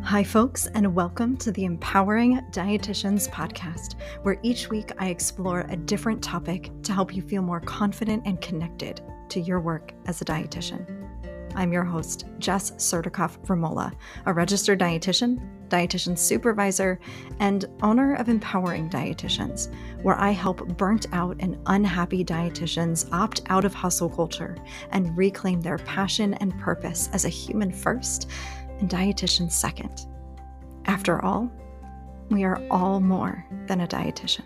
Hi, folks, and welcome to the Empowering Dietitians podcast, where each week I explore a different topic to help you feel more confident and connected to your work as a dietitian. I'm your host, Jess Surdikoff-Vermola, a registered dietitian supervisor, and owner of Empowering Dietitians, where I help burnt out and unhappy dietitians opt out of hustle culture and reclaim their passion and purpose as a human first and dietitian second. After all, we are all more than a dietitian.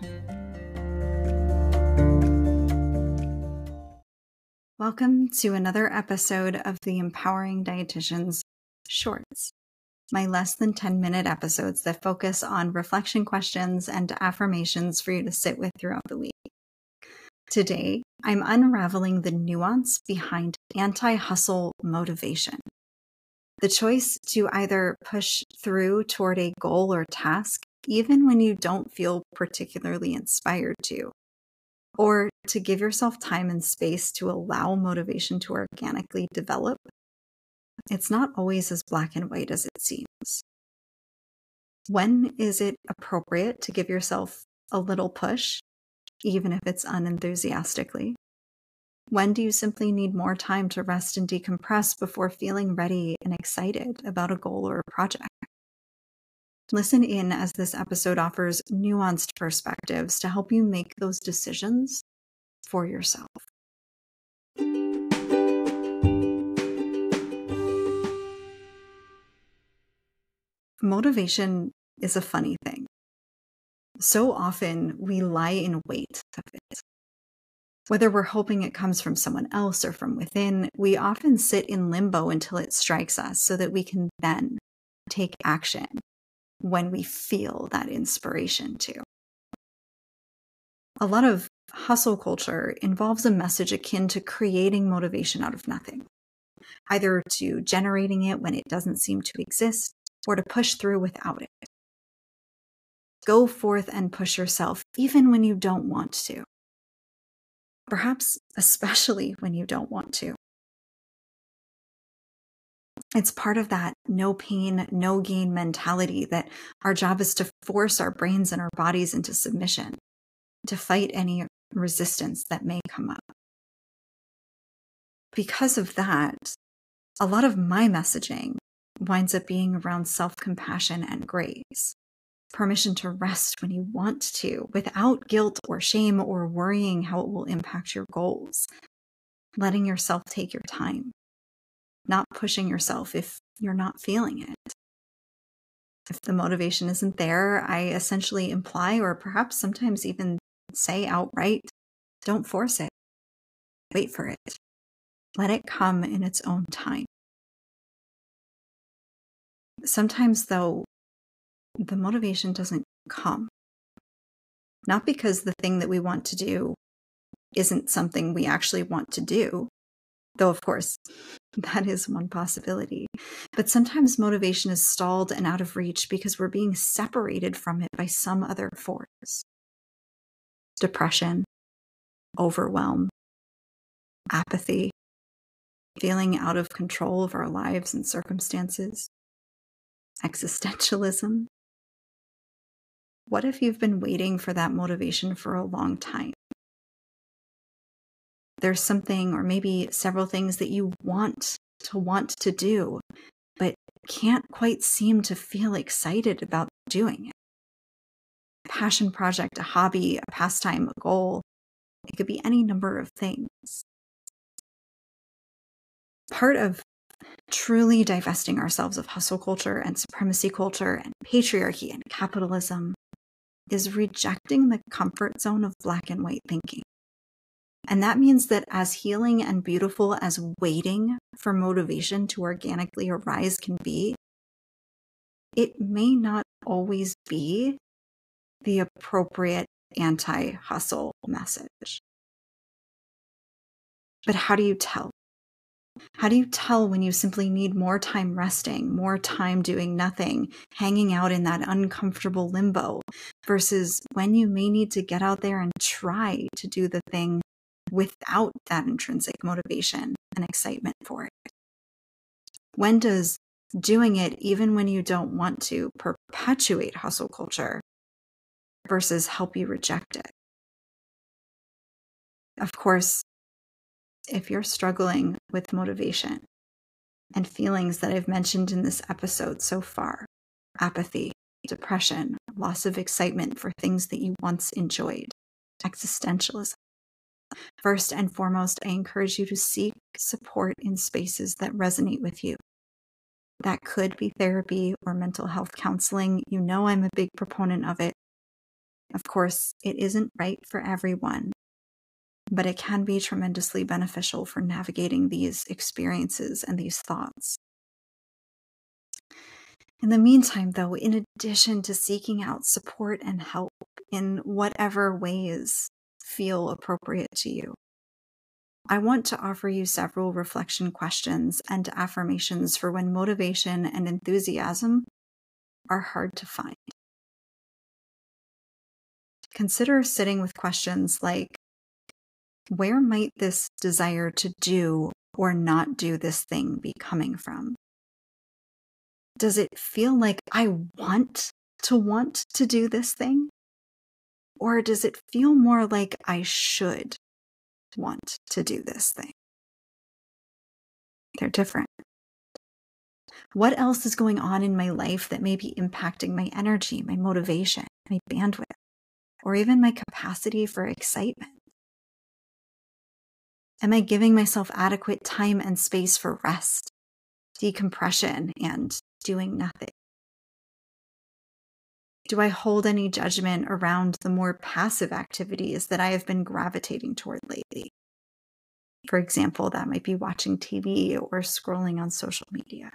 Welcome to another episode of the Empowering Dietitians Shorts, my less than 10-minute episodes that focus on reflection questions and affirmations for you to sit with throughout the week. Today, I'm unraveling the nuance behind anti-hustle motivation. The choice to either push through toward a goal or task, even when you don't feel particularly inspired to, or to give yourself time and space to allow motivation to organically develop. It's not always as black and white as it seems. When is it appropriate to give yourself a little push, even if it's unenthusiastically? When do you simply need more time to rest and decompress before feeling ready and excited about a goal or a project? Listen in as this episode offers nuanced perspectives to help you make those decisions for yourself. Motivation is a funny thing. So often we lie in wait of it. Whether we're hoping it comes from someone else or from within, we often sit in limbo until it strikes us so that we can then take action when we feel that inspiration to. A lot of hustle culture involves a message akin to creating motivation out of nothing, either to generating it when it doesn't seem to exist or to push through without it. Go forth and push yourself even when you don't want to. Perhaps especially when you don't want to. It's part of that no pain, no gain mentality that our job is to force our brains and our bodies into submission, to fight any resistance that may come up. Because of that, a lot of my messaging winds up being around self-compassion and grace. Permission to rest when you want to, without guilt or shame or worrying how it will impact your goals. Letting yourself take your time. Not pushing yourself if you're not feeling it. If the motivation isn't there, I essentially imply, or perhaps sometimes even say outright, don't force it. Wait for it. Let it come in its own time. Sometimes, though, the motivation doesn't come. Not because the thing that we want to do isn't something we actually want to do, though of course that is one possibility. But sometimes motivation is stalled and out of reach because we're being separated from it by some other force. Depression, overwhelm, apathy, feeling out of control of our lives and circumstances, existentialism. What if you've been waiting for that motivation for a long time? There's something or maybe several things that you want to do, but can't quite seem to feel excited about doing it. A passion project, a hobby, a pastime, a goal. It could be any number of things. Part of truly divesting ourselves of hustle culture and supremacy culture and patriarchy and capitalism is rejecting the comfort zone of black and white thinking. And that means that as healing and beautiful as waiting for motivation to organically arise can be, it may not always be the appropriate anti-hustle message. But how do you tell? How do you tell when you simply need more time resting, more time doing nothing, hanging out in that uncomfortable limbo, versus when you may need to get out there and try to do the thing without that intrinsic motivation and excitement for it? When does doing it even when you don't want to perpetuate hustle culture versus help you reject it. Of course, if you're struggling with motivation and feelings that I've mentioned in this episode so far, apathy, depression, loss of excitement for things that you once enjoyed, existentialism, first and foremost, I encourage you to seek support in spaces that resonate with you. That could be therapy or mental health counseling. You know I'm a big proponent of it. Of course, it isn't right for everyone, but it can be tremendously beneficial for navigating these experiences and these thoughts. In the meantime, though, in addition to seeking out support and help in whatever ways feel appropriate to you, I want to offer you several reflection questions and affirmations for when motivation and enthusiasm are hard to find. Consider sitting with questions like, where might this desire to do or not do this thing be coming from? Does it feel like I want to do this thing? Or does it feel more like I should want to do this thing? They're different. What else is going on in my life that may be impacting my energy, my motivation, my bandwidth, or even my capacity for excitement? Am I giving myself adequate time and space for rest, decompression, and doing nothing? Do I hold any judgment around the more passive activities that I have been gravitating toward lately? For example, that might be watching TV or scrolling on social media.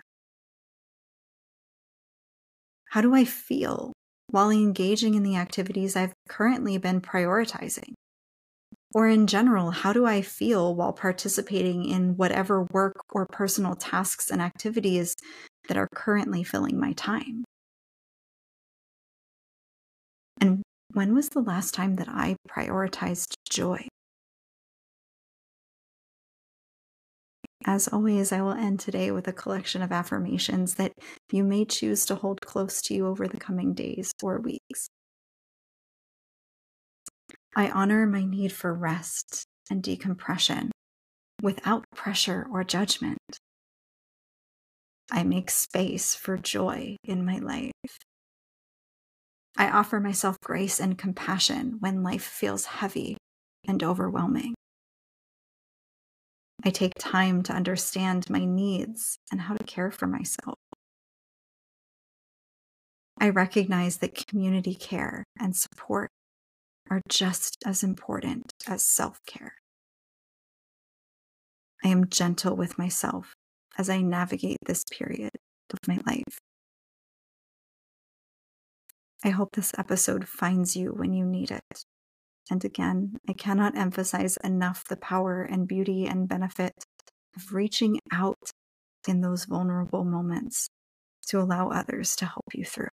How do I feel while engaging in the activities I've currently been prioritizing? Or in general, how do I feel while participating in whatever work or personal tasks and activities that are currently filling my time? And when was the last time that I prioritized joy? As always, I will end today with a collection of affirmations that you may choose to hold close to you over the coming days or weeks. I honor my need for rest and decompression without pressure or judgment. I make space for joy in my life. I offer myself grace and compassion when life feels heavy and overwhelming. I take time to understand my needs and how to care for myself. I recognize that community care and support are just as important as self-care. I am gentle with myself as I navigate this period of my life. I hope this episode finds you when you need it. And again, I cannot emphasize enough the power and beauty and benefit of reaching out in those vulnerable moments to allow others to help you through.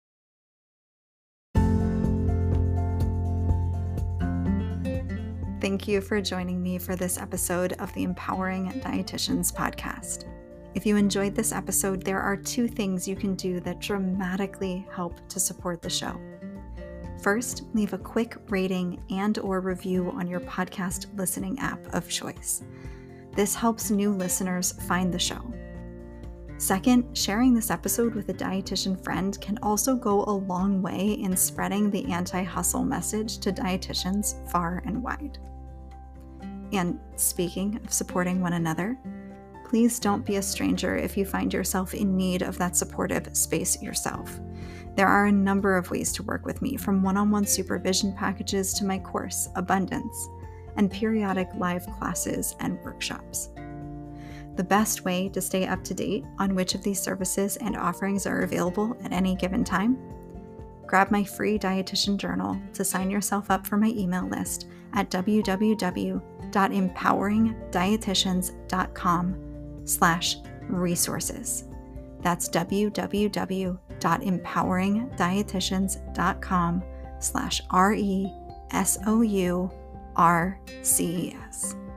Thank you for joining me for this episode of the Empowering Dietitians podcast. If you enjoyed this episode, there are 2 things you can do that dramatically help to support the show. First, leave a quick rating and/or review on your podcast listening app of choice. This helps new listeners find the show. Second, sharing this episode with a dietitian friend can also go a long way in spreading the anti-hustle message to dietitians far and wide. And speaking of supporting one another, please don't be a stranger if you find yourself in need of that supportive space yourself. There are a number of ways to work with me, from one-on-one supervision packages to my course, Abundance, and periodic live classes and workshops. The best way to stay up to date on which of these services and offerings are available at any given time? Grab my free dietitian journal to sign yourself up for my email list at www.empoweringdietitians.com/resources. That's www.empoweringdietitians.com/RESOURCES.